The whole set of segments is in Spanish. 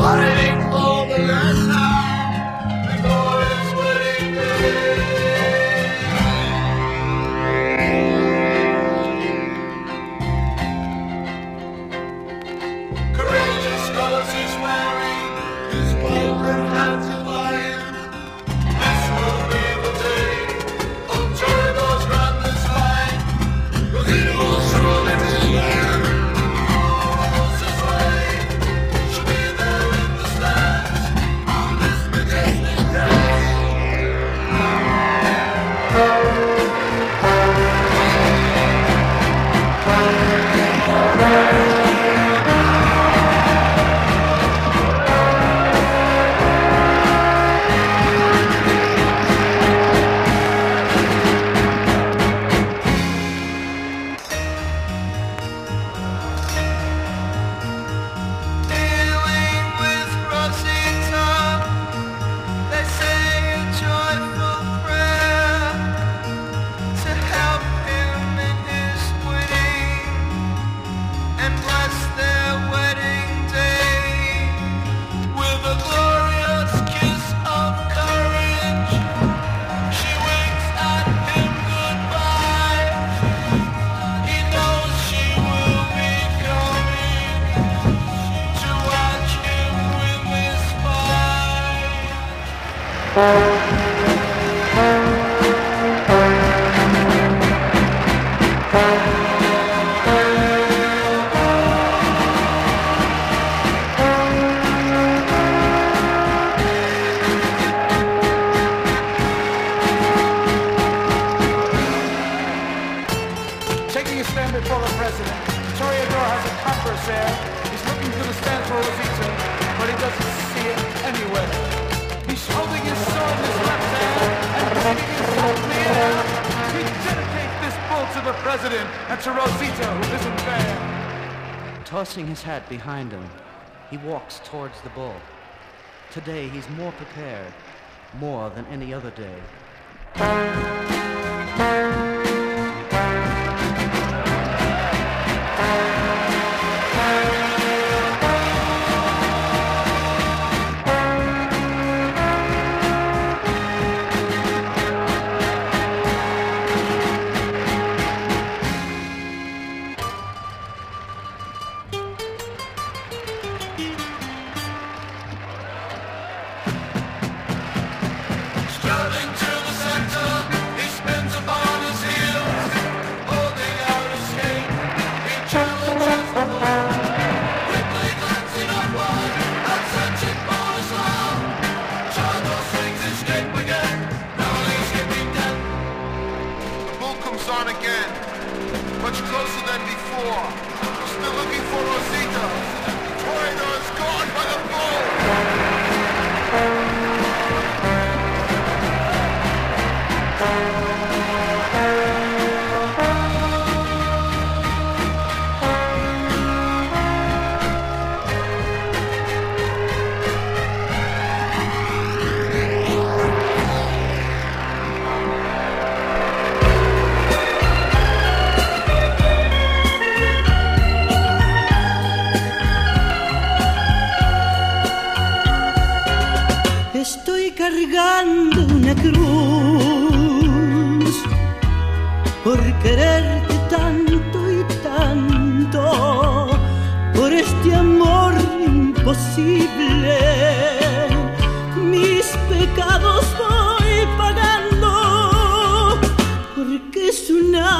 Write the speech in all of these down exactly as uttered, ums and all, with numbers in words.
fighting for the last time before his wedding day. Courageous colors he's wearing, his welcome hat to lion. This will be the day of Toreador's grandest fight, 'cause he will surely be there. Taking a stand before the president, Toreador has a compass there. He's looking for the stand for Rosita, but he doesn't see it anywhere. He's holding his sword in his left hand and waving his sword in the air. He dedicates this bull to the president and to Rosita, who isn't there. Tossing his hat behind him, he walks towards the bull. Today he's more prepared, more than any other day. Strolling to the center, he spins upon his heels, holding out his skate. He challenges the bull, quickly glancing upward and searching for his love. Toreador swings his cape again, now he's skipping dead. The bull comes on again, much closer than before. Still looking for Rosita. Toreador is caught by the bull. Estoy cargando una cruz por quererte tanto y tanto, por este amor imposible. Mis pecados voy pagando, porque es una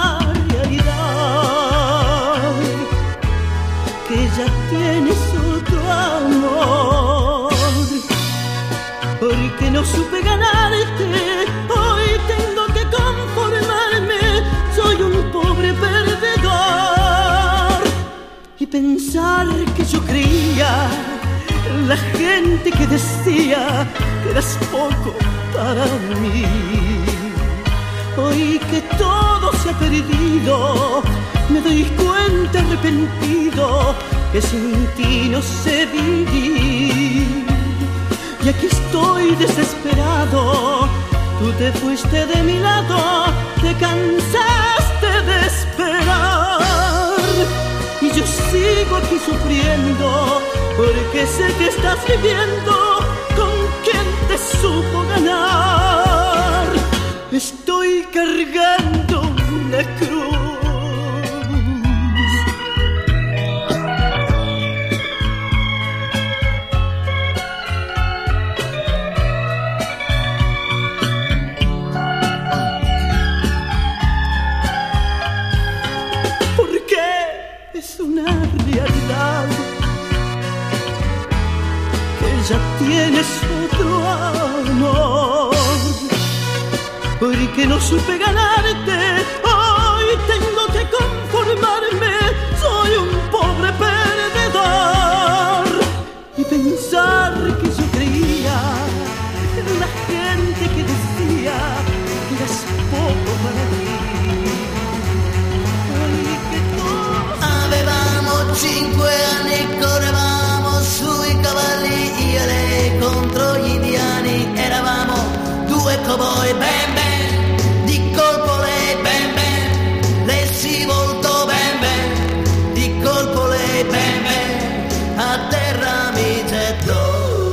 realidad que ya tienes otro amor. Porque no supe ganarte, hoy tengo que conformarme. Soy un pobre perdedor. Y pensar que yo creía, la gente que decía que eras poco para mí. Hoy que todo se ha perdido, me doy cuenta arrepentido que sin ti no sé vivir. Y aquí estoy desesperado, tú te fuiste de mi lado, te cansaste de esperar. Y yo sigo aquí sufriendo, porque sé que estás viviendo con quien te supo ganar. Estoy cargando una cruz. Ya tienes otro amor, porque no supe ganarte. Hoy tengo que conformarme, soy un pobre perdedor. Y pensar que yo creía en la gente que decía que eras poco para mí. Hoy que todos avevamo cinque anni, correvamo sui cavalli, io e lei contro gli indiani, eravamo due cowboy, ben ben, di colpo lei ben ben, lei si voltò ben ben, di colpo lei ben ben, a terra mi gettò.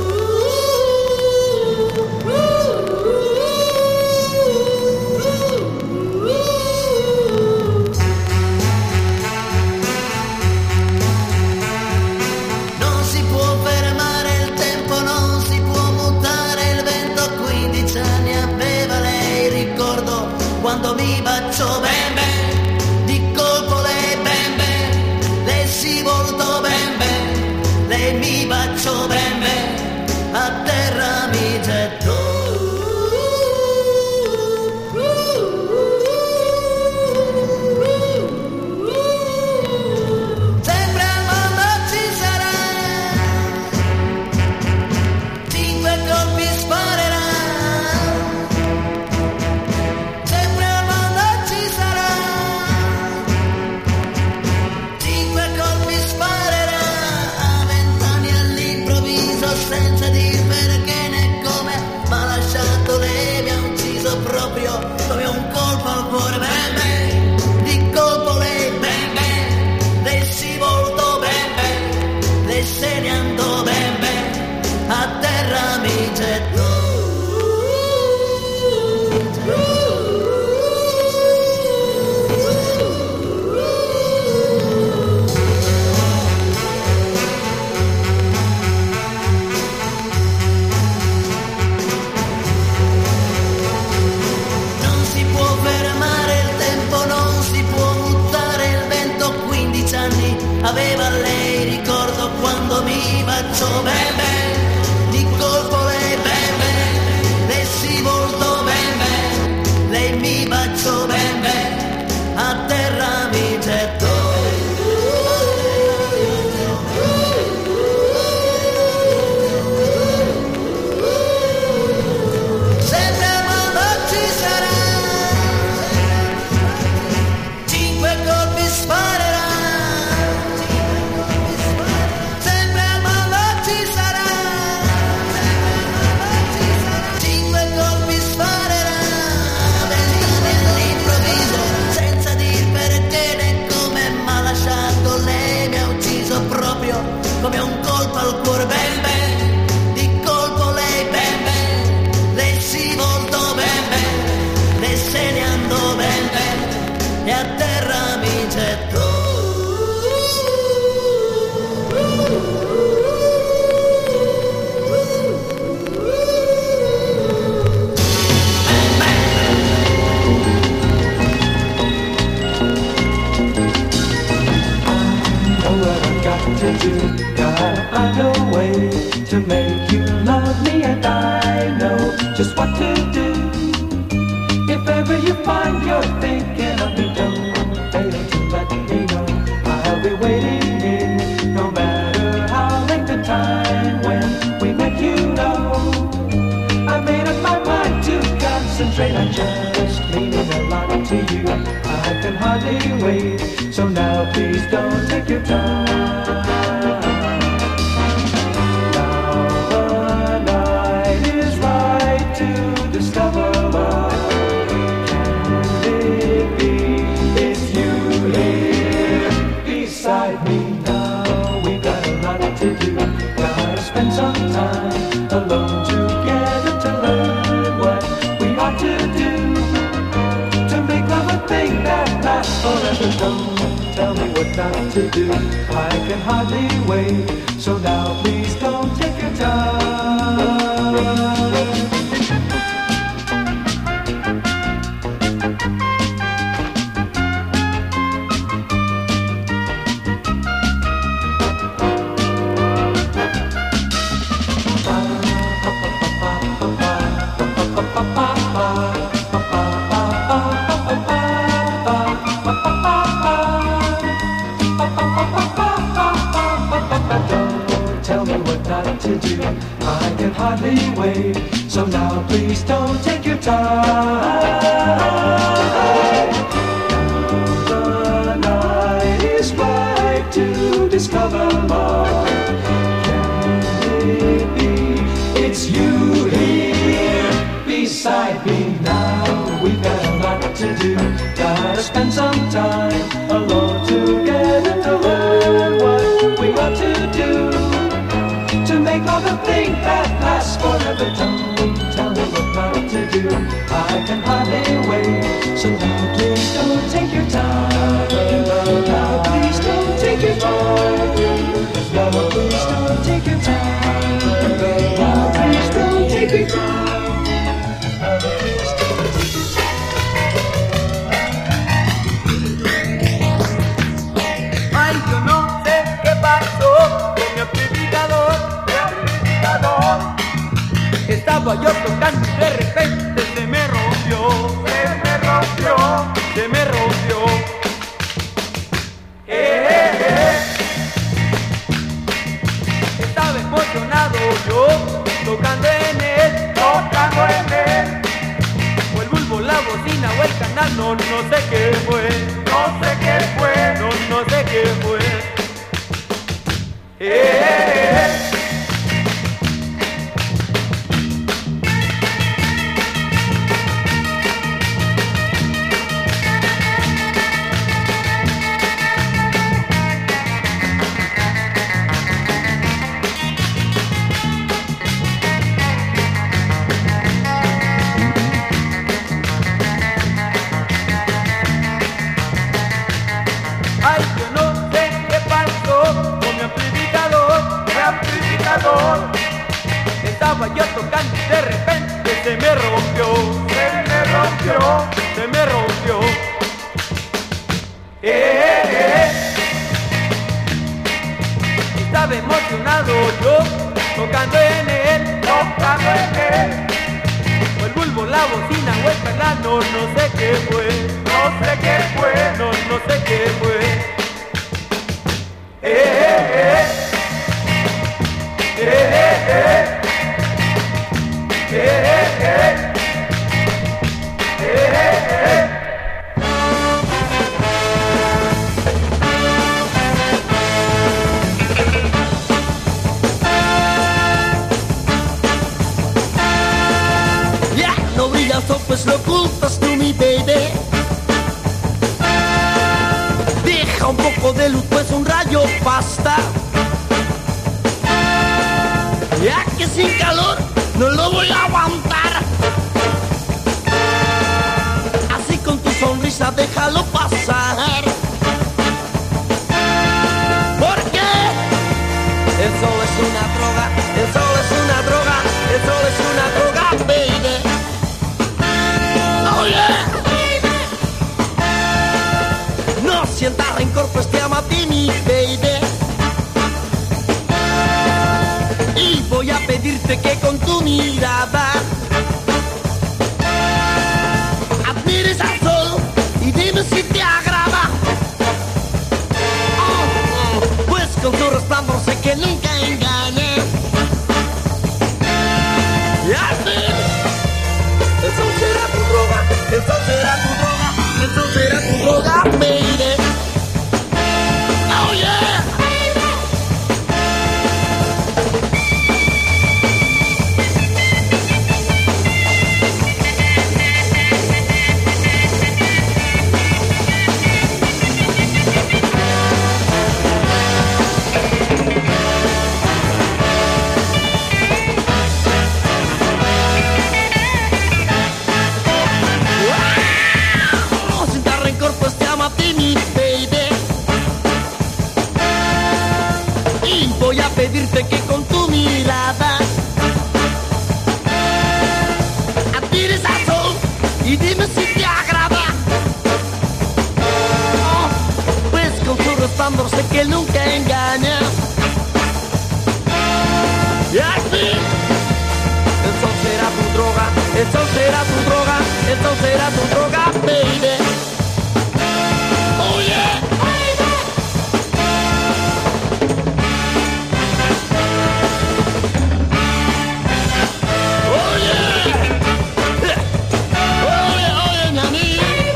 Quando mi baciò ben ben, di colpo lei ben ben, lei si voltò ben ben, lei mi baciò ben ben, a terra mi gettò. Sempre al mondo ci sarà, cinque colpi sparerà. Senza dir perché né come, ma lasciato lei mi ha ucciso proprio come un colpo al cuore, ben ben, di colpo lei ben ben, lei si voltò ben ben, lei se ne andò ben ben, a terra mi gettò. Aveva lei, ricordo quando mi baciò ben ben, di colpo lei ben ben, lei si voltò ben ben, lei mi baciò ben ben, a terra mi gettò. Sempre al mondo ci sarà, cinque colpi sparerà. Come un colpo al cuore ben ben, di colpo lei ben ben, lei si voltò ben ben, lei se ne andò ben ben, e a terra mi gettò. To do, gotta find a way to make you love me, and I know just what to do. If ever you find you're thinking of me, don't fail to let me know. I'll be waiting here, no matter how late the time when we met, you know. I made up my mind to concentrate on just meaning a lot to you. I can hardly wait, so now please don't take your time. Beside me. to do. I can hardly wait, so now please don't take your time. To do. I can hardly wait, so now please don't take your time. The night is right to discover love. Can it be it's you here beside me now? We've got a lot to do, gotta spend some time alone together to learn what we ought to do to make all the things that last forever. Don't tell me what not to do. I can hardly wait, so now please don't take your time. Now please don't take your time. Now please don't take your time. Now please don't take your time. Ay, yo no sé qué pasó con mi amplificador. Estaba yo tocando y de repente se me rompió, se me rompió, se me rompió. Eh, eh, eh. Estaba emocionado yo, tocando en él, tocando en él. O el bulbo, la bocina o el canal, no, no sé qué fue, no sé qué fue, no, no sé qué fue. Eh, eh, eh. Ay, yo no sé qué pasó con mi amplificador, mi amplificador. Estaba yo tocando y de repente se me rompió, se me rompió, se me rompió. Eh, eh, eh. Estaba emocionado yo, tocando en él, tocando en él. O el bulbo, la bocina o el canal, no, no sé qué fue, no sé qué fue, no, no sé qué fue. Eh, eh, eh. Eh, eh, eh. Eh, eh, eh. Eh, eh, eh. Ya, no brillas, pues lo ocultas tú, mi baby. Deja un poco de luz, pues un rayo basta. Ya que sin calor no lo voy a aguantar. Así con tu sonrisa déjalo pasar. Porque el sol es una droga, el sol es una droga, el sol es una droga, baby. Oh yeah. No sientas rencor, pues te amo a ti, mi baby. Y voy a pedirte que con tu mirada admires al sol y dime si te agrada. Oh, oh, pues con tu resplandor sé que nunca engañé. Y así, el sol será tu droga, el sol será tu droga, el sol será tu droga, baby. Oh yeah. Eso será tu droga, eso será tu droga, baby. Oh yeah, baby. Oh yeah. Oye, oye, ñaní.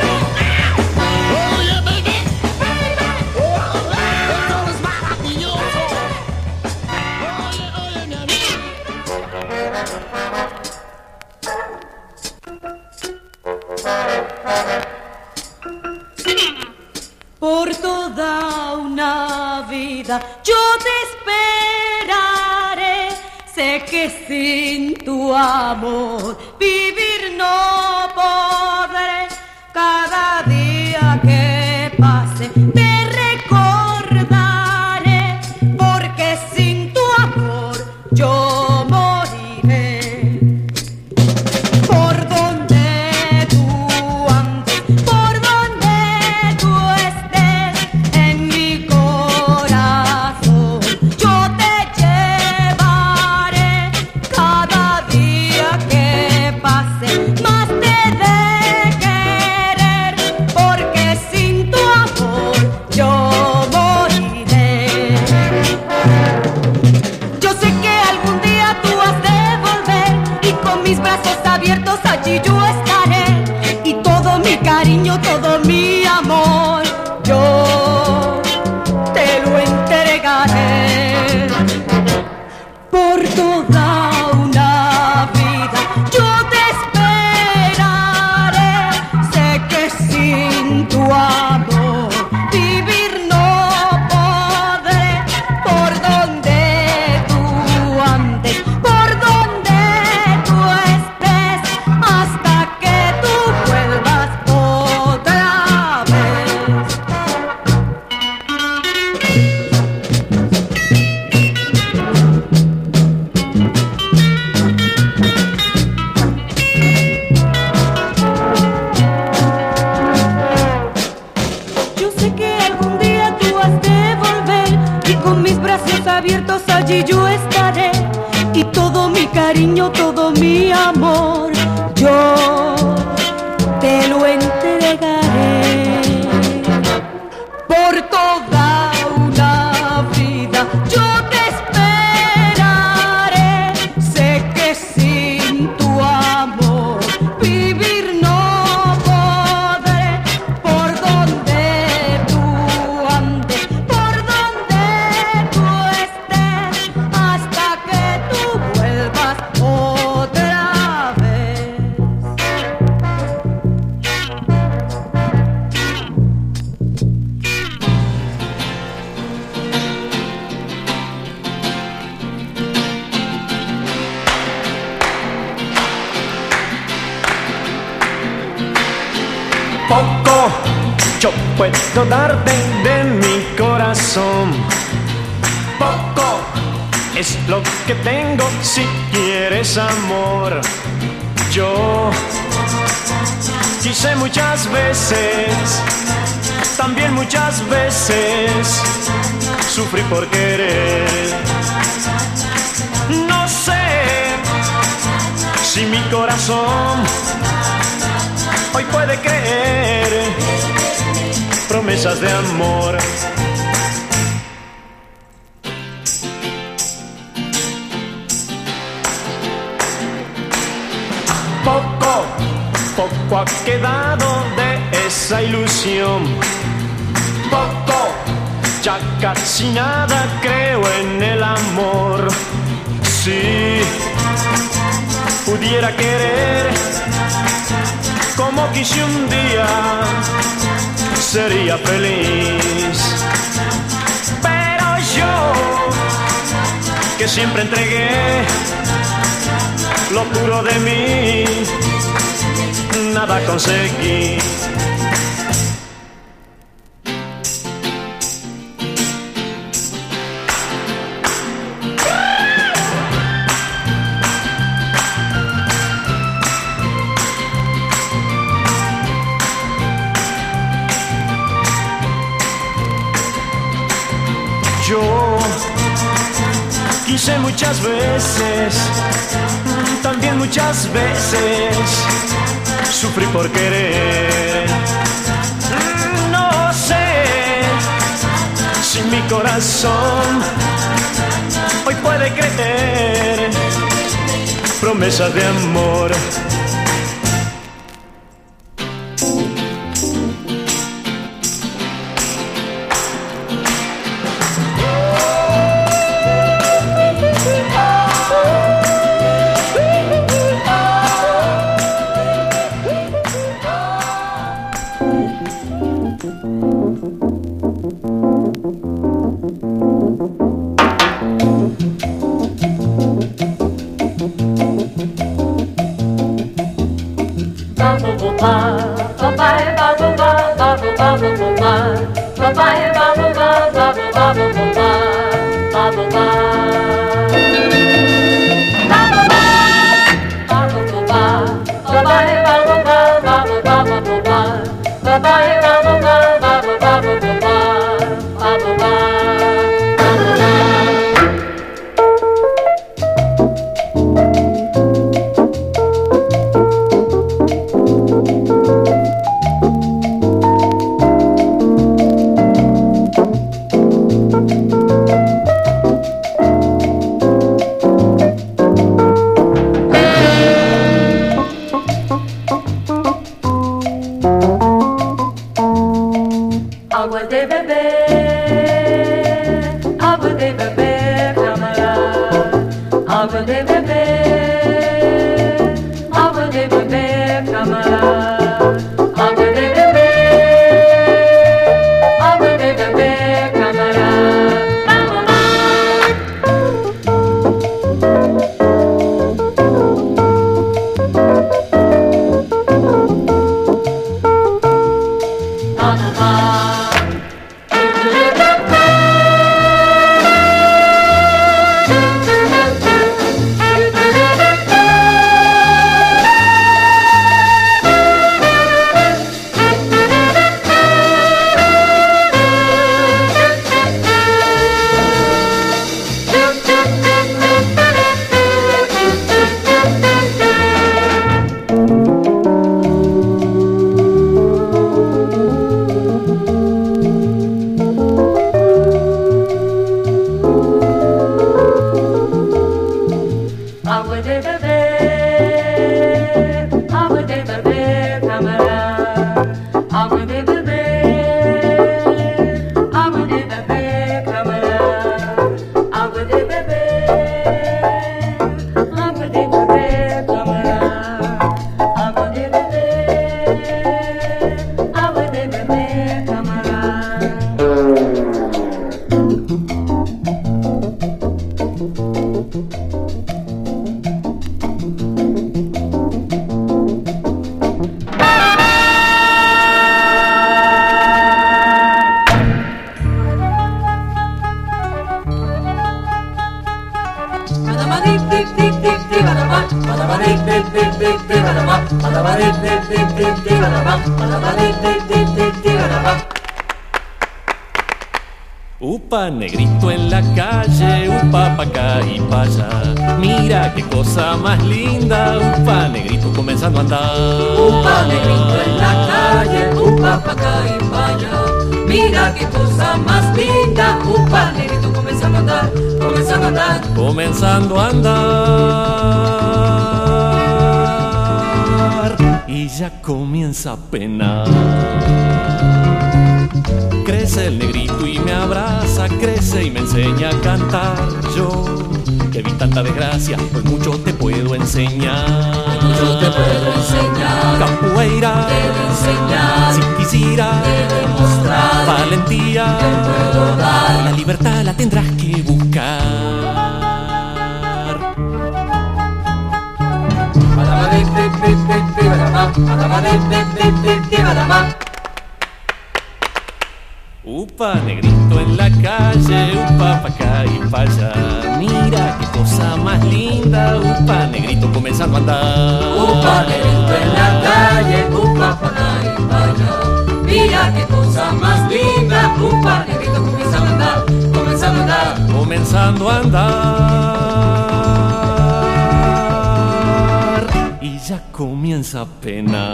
Oye, baby. Oh, esto es maravilloso. Oye, oye, ñaní. Por toda una vida yo te esperaré. Sé que sin tu amor vivir no podré. Cada día que pase te recordaré, porque sin tu amor yo moriré. Por donde tú andes, por donde tú estés, en mi corazón yo te llevaré. Cada día que pase más te de querer, porque sin tu amor yo moriré. Yo sé que algún día tú has de volver, y con mis brazos abiertos allí yo estaré, y todo mi cariño, todo mi amor yo te lo entregaré. Por toda una vida yo te esperaré. Sé que sin tu amor vivir no podré. Por donde tú andes, por donde tú estés, hasta que tú vuelvas otra vez. Yo sé que algún día tú has de volver, y con mis brazos abiertos allí yo estaré, y todo mi cariño, todo mi amor yo te lo entregaré. Por toda una vida yo te esperaré. Sé que sin tu amor vivir no podré. Por donde tú andes, por donde tú estés, hasta que tú vuelvas otra vez. Poco yo puedo darte de mi corazón. Poco es lo que tengo si quieres amor. Yo quise muchas veces, también muchas veces sufrí por querer. No sé si mi corazón hoy puede creer promesas de amor. Poco, poco ha quedado de esa ilusión. Poco, ya casi nada creo en el amor. Si pudiera querer como quise un día, sería feliz. Pero yo, que siempre entregué lo puro de mí, nada conseguí. Sé muchas veces, también muchas veces sufrí por querer. No sé si mi corazón hoy puede creer promesas de amor. Upa, negrito en la calle, upa pa' acá y pa' allá. Mira qué cosa más linda, upa, negrito comenzando a andar. Upa, negrito en la calle, upa pa' acá y pa' allá. Mira qué cosa más linda, upa, negrito comenzando a andar, comenzando a andar. Comenzando a andar y ya comienza a penar. Crece el negrito y me abraza, crece y me enseña a cantar. Yo, que vi tanta desgracia, pues mucho te puedo enseñar. Mucho te puedo enseñar. Capoeira, te voy a enseñar. Si quisiera, te demostrar. Valentía, te puedo dar. La libertad la tendrás que buscar. Upa, negrito en la calle, upa pa' acá y pa' allá. Mira qué cosa más linda, upa, negrito comenzando a andar. Upa, negrito en la calle, upa pa' acá y pa' allá. Mira qué cosa más linda, upa, negrito comenzando a andar. andar, comenzando a andar, comenzando a andar, y ya comienza a penar.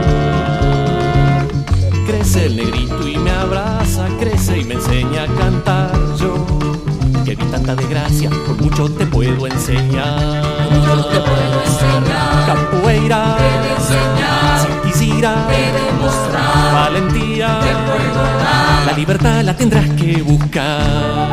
Crece el negrito y me abraza, crece y me enseña a cantar. Yo, que vi tanta desgracia, por mucho te puedo enseñar. mucho te puedo enseñar, Capoeira, te de enseñar, si quisiera, te demostrar, valentía, te puedo dar. la libertad la tendrás que buscar.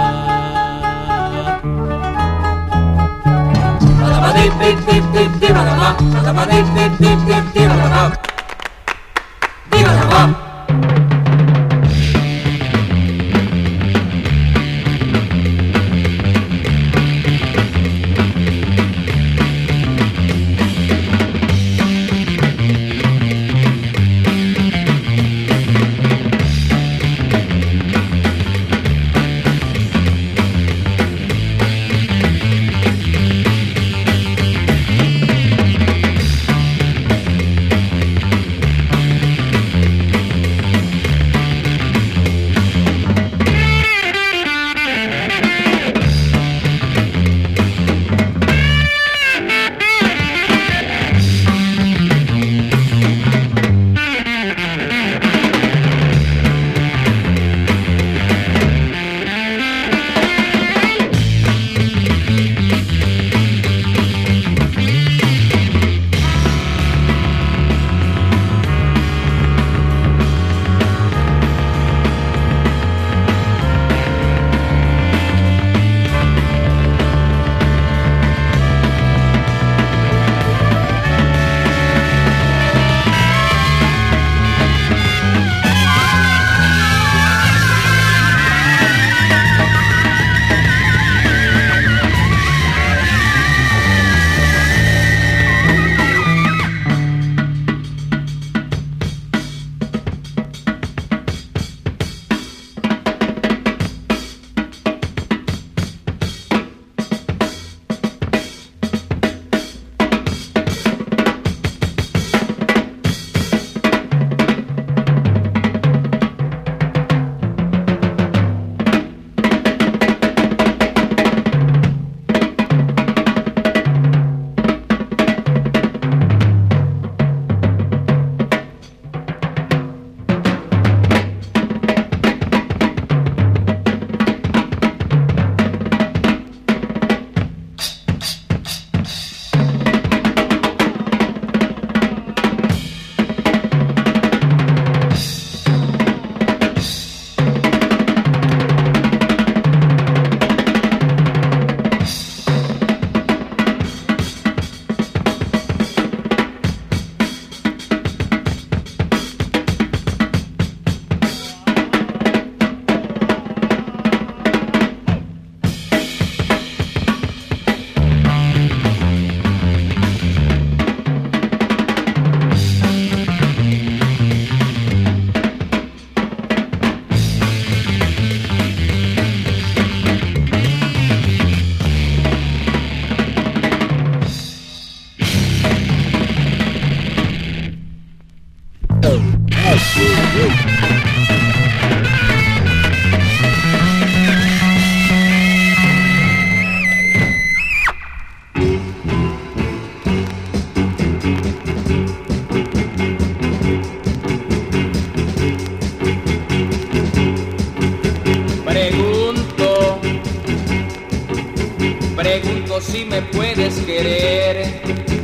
Pregunto si me puedes querer.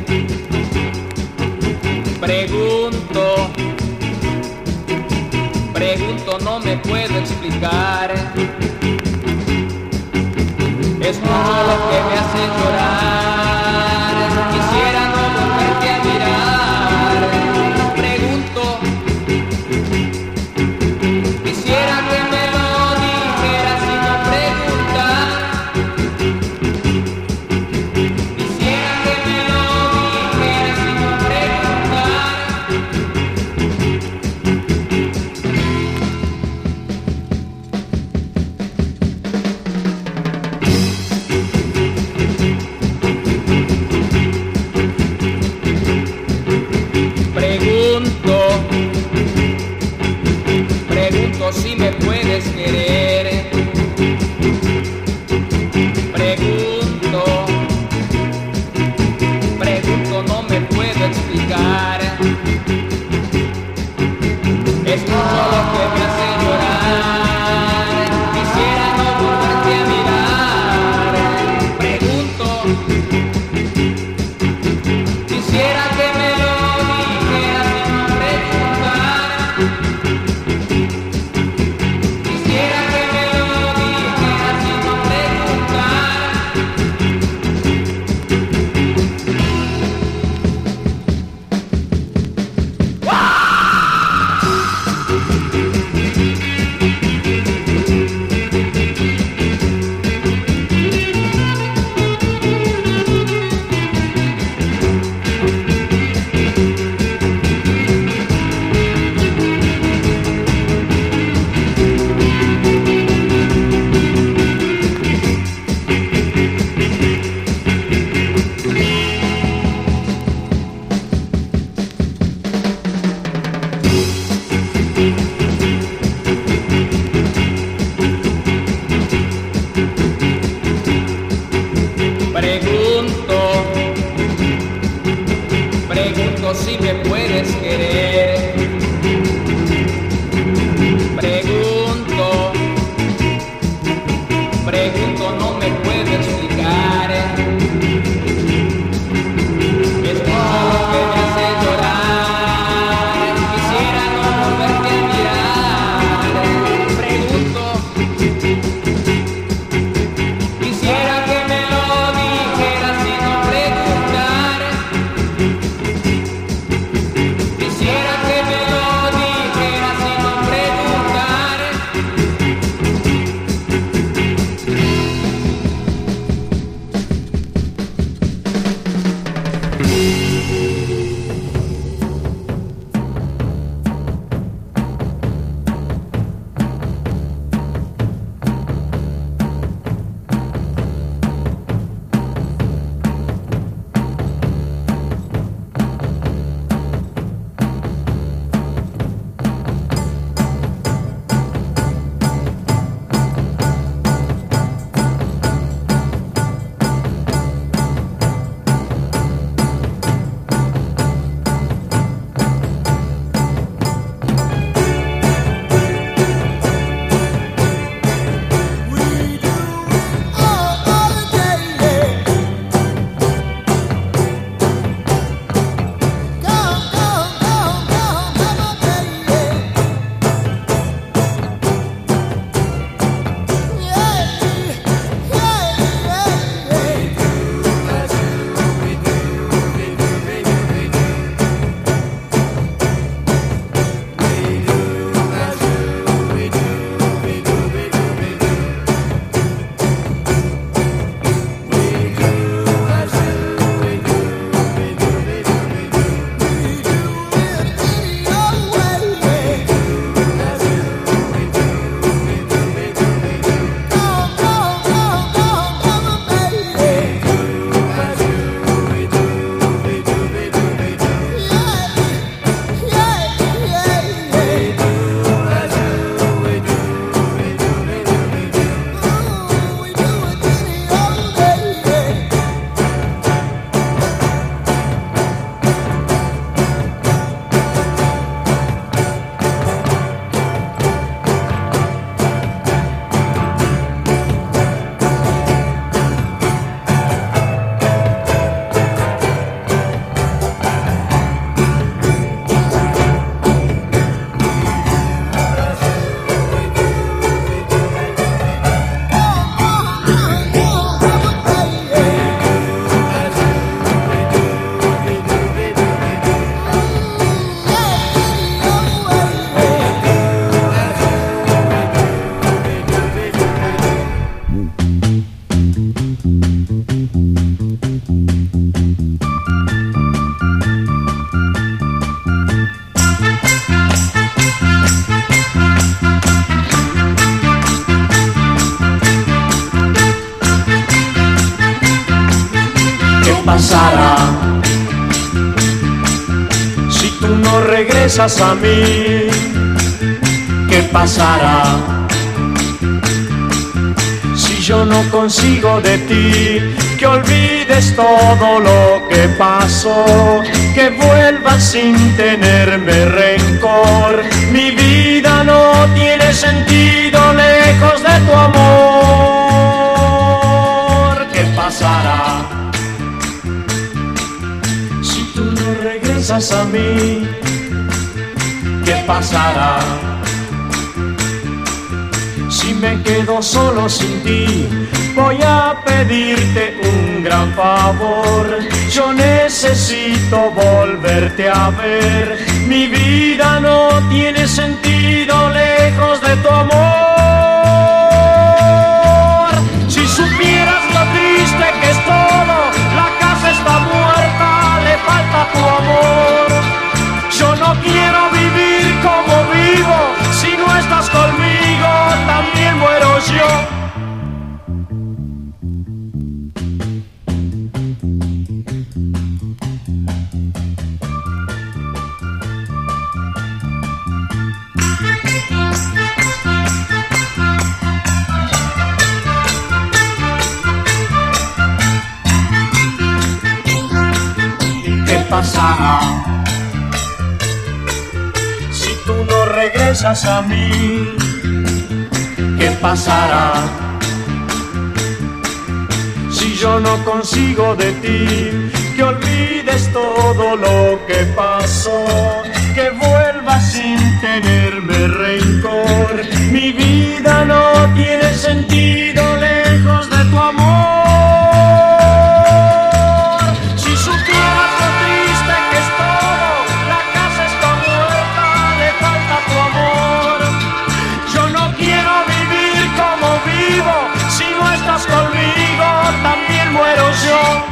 Pregunto, pregunto, no me puedo explicar. Es mucho lo que me hace llorar. Quisiera no volverte a mirar. Pregunto, quisiera que me lo dijeras sin no preguntar. Quisiera que me lo dijeras sin no preguntar. Pregunto, pregunto si me puedes querer. Pregunto, pregunto, no me puedo explicar. Escucho lo que me hace llorar. Quisiera no volverte a mirar. Pregunto, quisiera que me lo dijeras sin no preguntar. Quisiera que me lo dijeras sin no preguntar. pasará si tú no regresas a mí? ¿Qué pasará si yo no consigo de ti que olvides todo lo que pasó, que vuelvas sin tenerme rencor? Mi vida no tiene sentido lejos de tu amor. ¿Qué pasará si tú no regresas a mí? ¿Qué pasará si me quedo solo sin ti? Voy a pedirte un gran favor, yo necesito volverte a ver. Mi vida no tiene sentido lejos de tu amor. Si supieras lo triste que es todo, la casa está muerta, le falta tu amor. Yo no quiero vivir como vivo, si no estás conmigo también muero yo. pasará si tú no regresas a mí? ¿Qué pasará si yo no consigo de ti que olvides todo lo que pasó, que vuelvas sin tenerme rencor? Mi vida no tiene sentido lejos de tu amor. Si supieras lo triste que es todo, la casa está muerta, le falta tu amor. Yo no quiero vivir como vivo, si no estás conmigo también muero yo.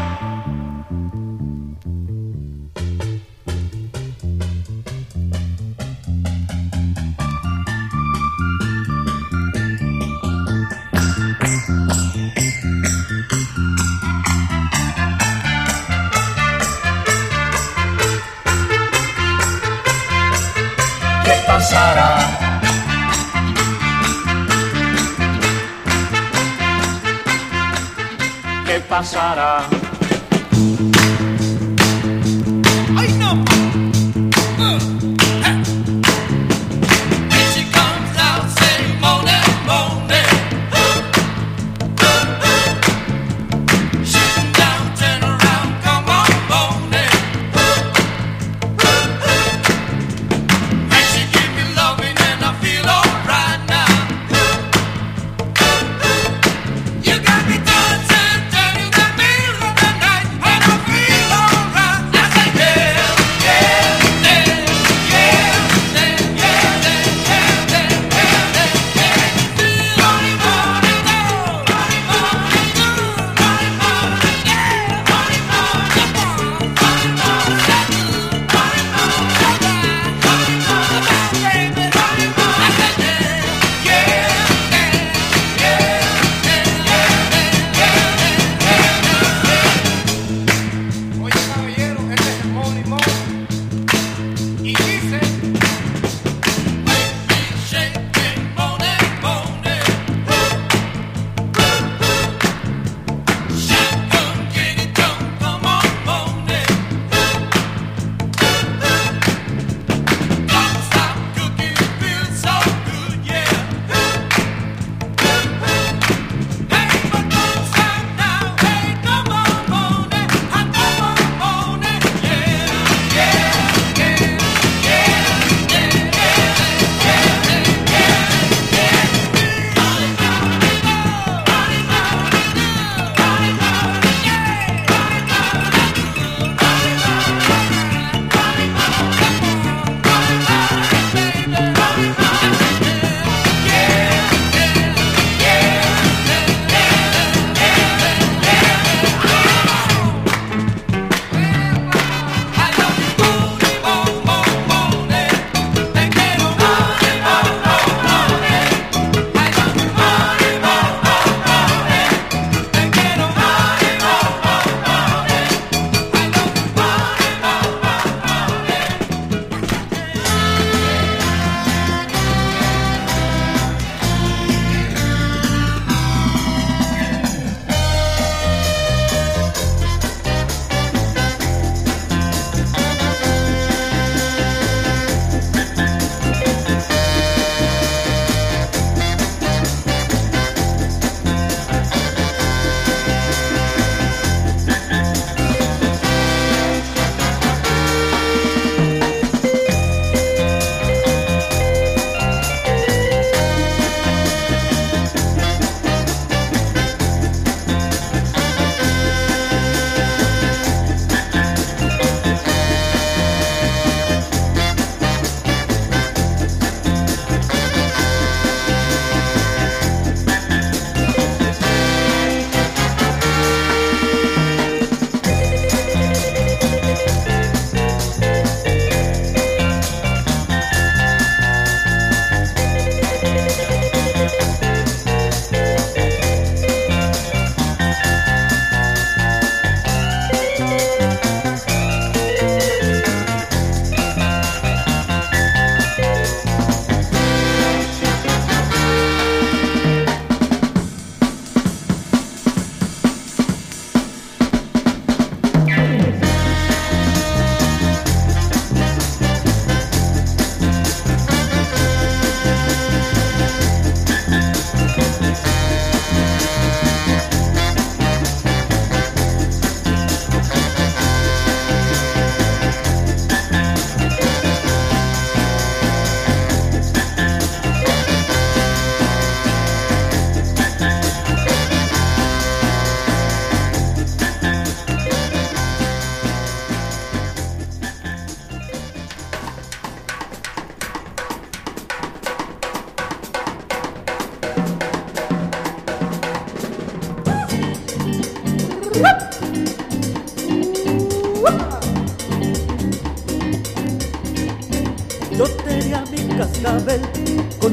¿Qué pasará? ¿Qué pasará? Ay, no. Uh, hey. Here she comes out, saying, "Moaning, moaning." Uh, uh, uh. Shooting down, turn around, come on, moaning. Uh, uh, uh. And she give me loving, and I feel alright now. Uh, uh, uh. You got me dancing, turning the middle of the night, and I feel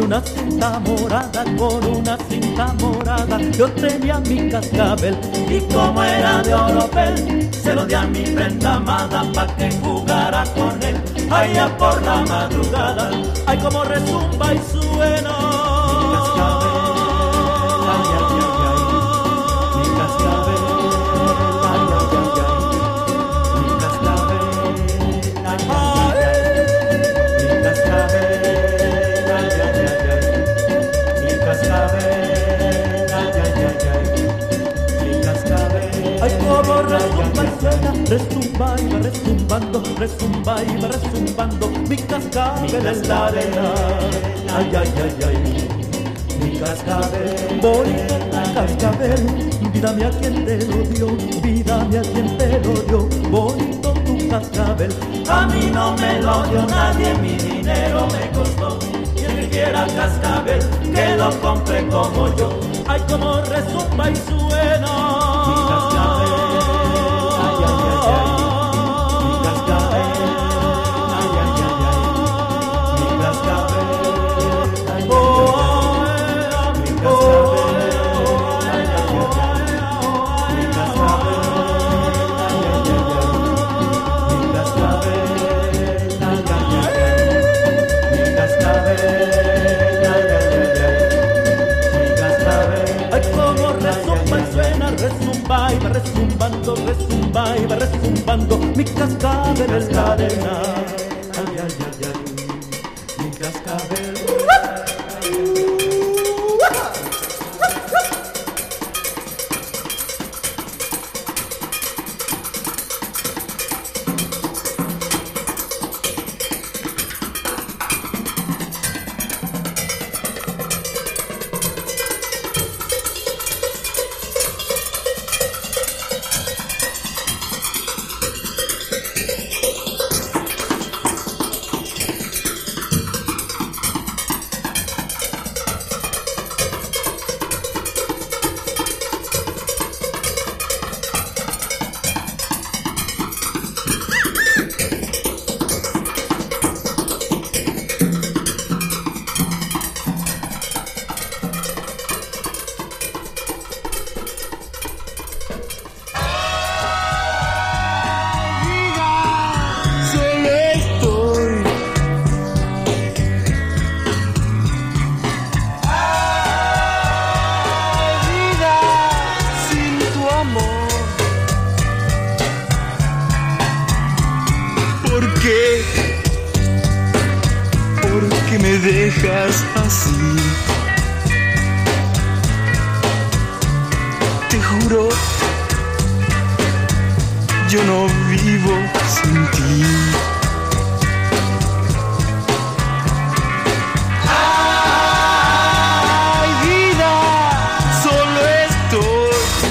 una cinta morada, con una cinta morada. Yo tenía mi cascabel y como era de oropel, se lo di a mi prenda amada pa' que jugara con él. Allá por la madrugada, ay como resumba y suena. Mi cascabel, ay, ay, ay, ay. Mi cascabel, ay, ay, ay, ay. Mi cascabel, ay, ay, ay, ay. Mi cascabel, ay, ay, ay, ay. Mi cascabel, ay, ay, ay, ay. Mi cascabel, ay como resumba y suena, resumba y va resumbando, resumba y va resumbando. Mi cascabel es la arena, ay, ay, ay, ay. Mi cascabel, bonito cascabel, vida mía quien te lo dio, vida mía quien te lo dio, bonito tu cascabel. A mí no me lo dio nadie, mi dinero me costó. Quien me quiera cascabel, que lo compre como yo. Ay, como resumba y suena. Mi cascabel, ay, ay, ay, ay. Mi cascabel, ay, ay, ay, ay. Mi cascabel, ay, ay, ay, ay. Mi cascabel, ay, ay, ay, ay. Mi cascabel, ay, ay, ay, ay. Mi cascabel, ay, ay, ay, ay. Mi cascabel, ay, ay, ay, ay. Mi cascabel, ay, como resumba y suena, resumba y va resumbando, resumba y va resumbando. Mi cascabel es la arena, ay, ay, ay, ay. Mi cascabel. dejas así. Te juro, yo no vivo sin ti. Ay, vida, solo estoy.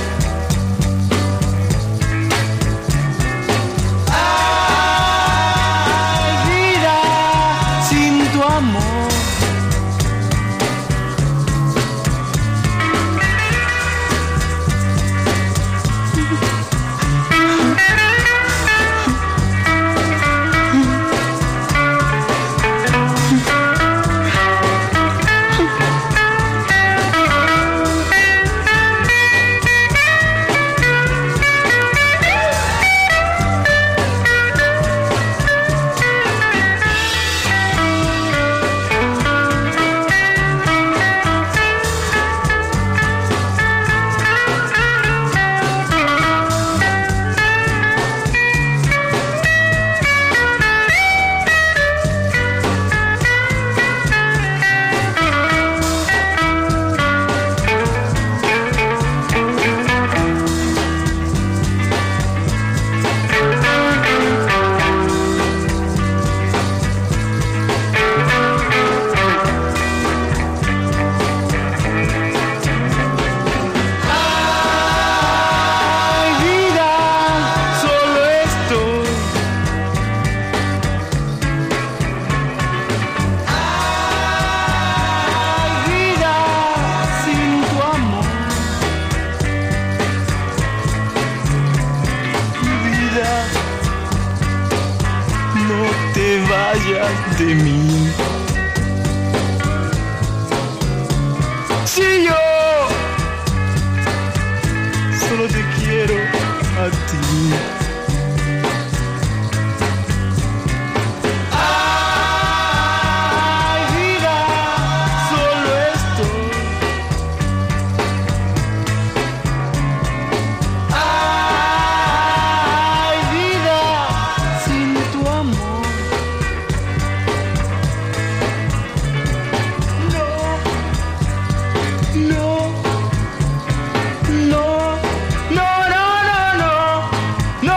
Ay, vida, sin tu amor. De mí, ti. Ay, vida, solo esto. Ay, vida, sin tu amor. No, no, no, no, no, no, no, no.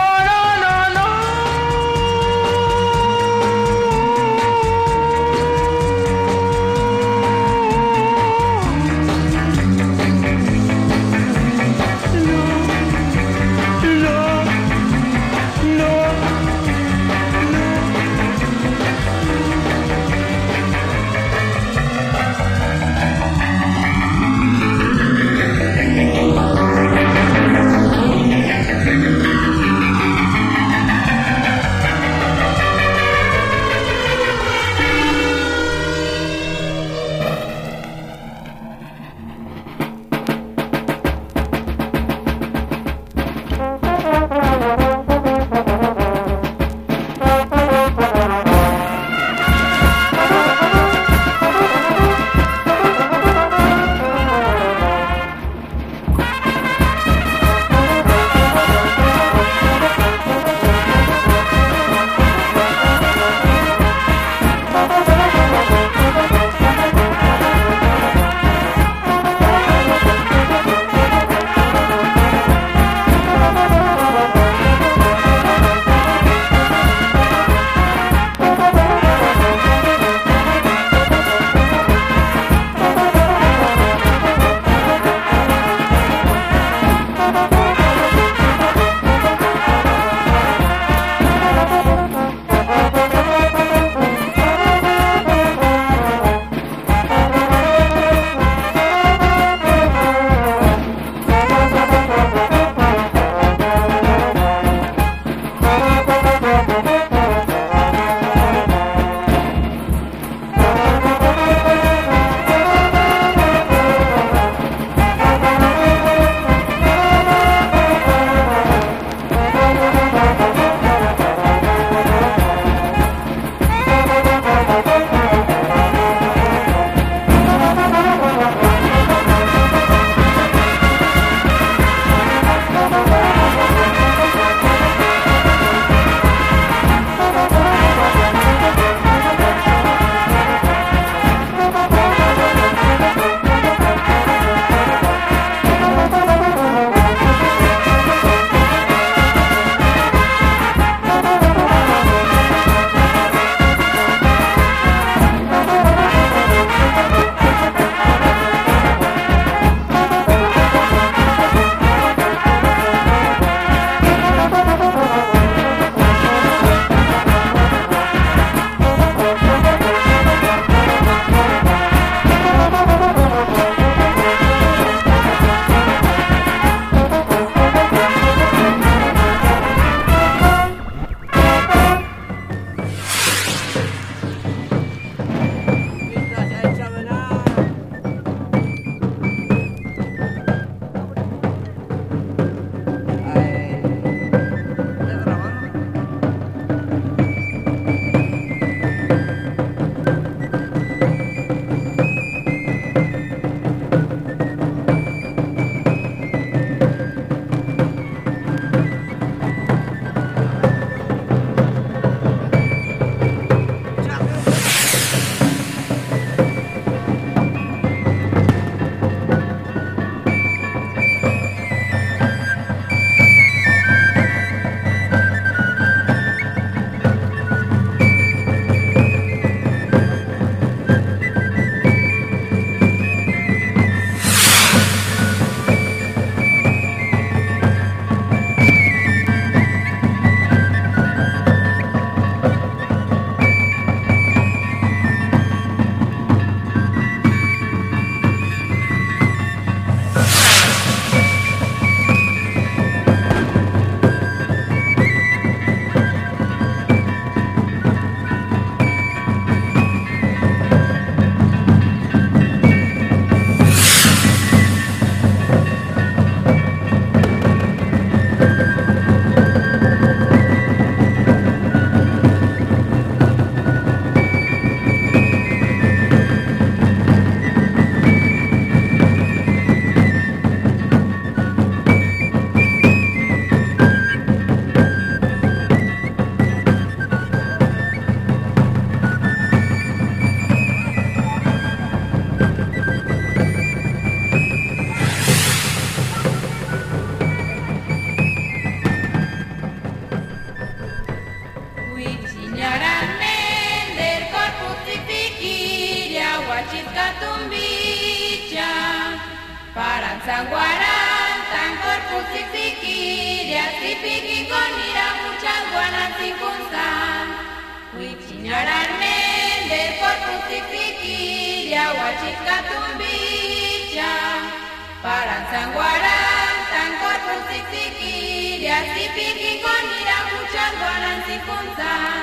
Paranzanguarán, tan corpus siquiria, sipiki con ira muchas guanas y kunsan. Huichiñaran mende, corpus siquiria, huachica tumbicha. Paranzanguarán, tan corpus siquiria, sipiki con ira muchas guanas y kunsan.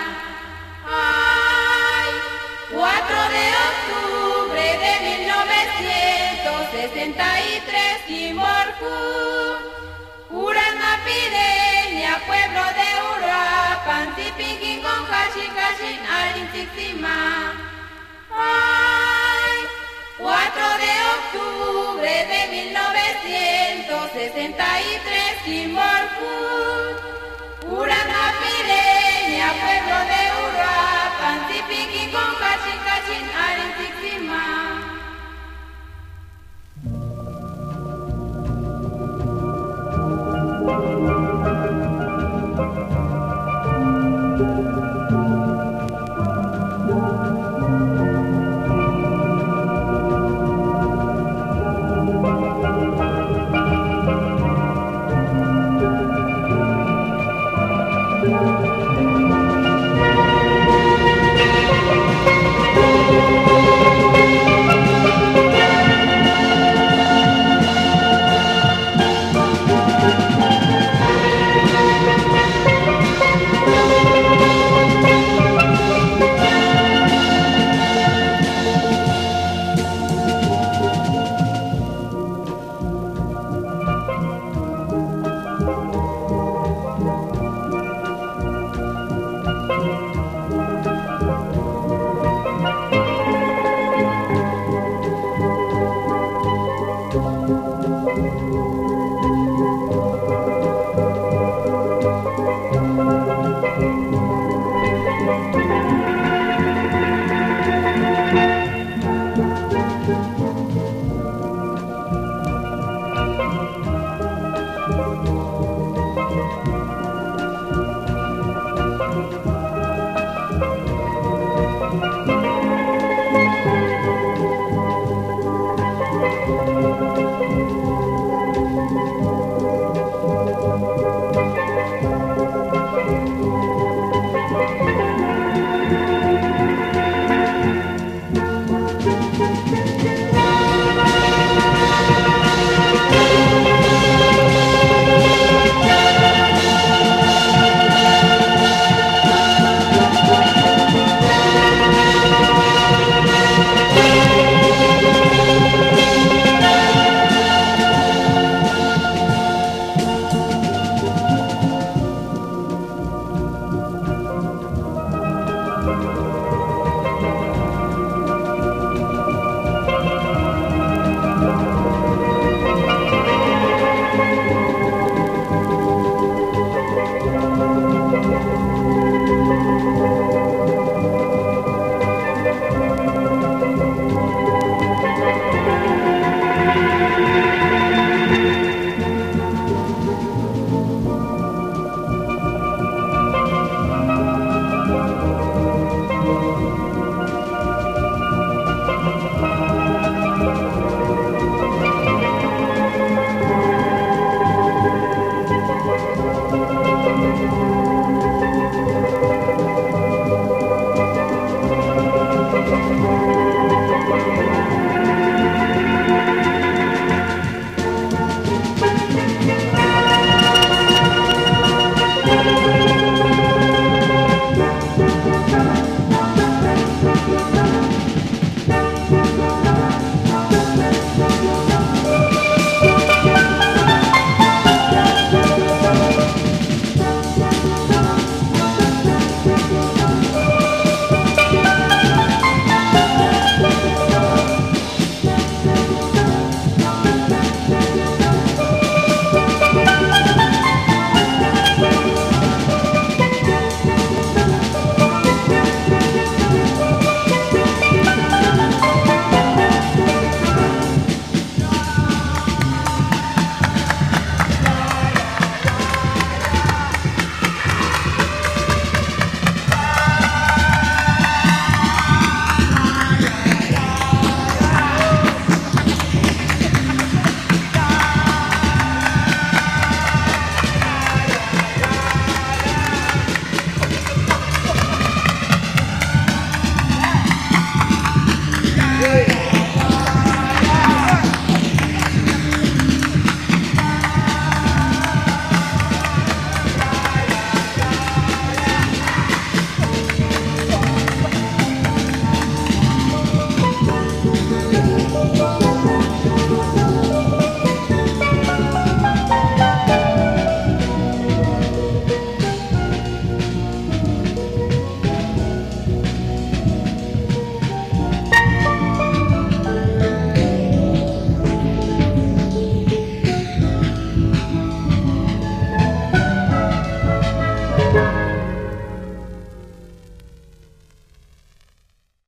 Ay, cuatro de octubre de mil novecientos sesenta y tres, Quimorjú, Uranmapireña, pueblo de Uruapan, Tipiquín con Cachin, Cachin, Arintzixima. Ay, cuatro de octubre de mil novecientos sesenta y tres, Quimorjú, Uranmapireña, pueblo de Uruapan, Tipiquín con Cachin, Cachin, Arintzixima.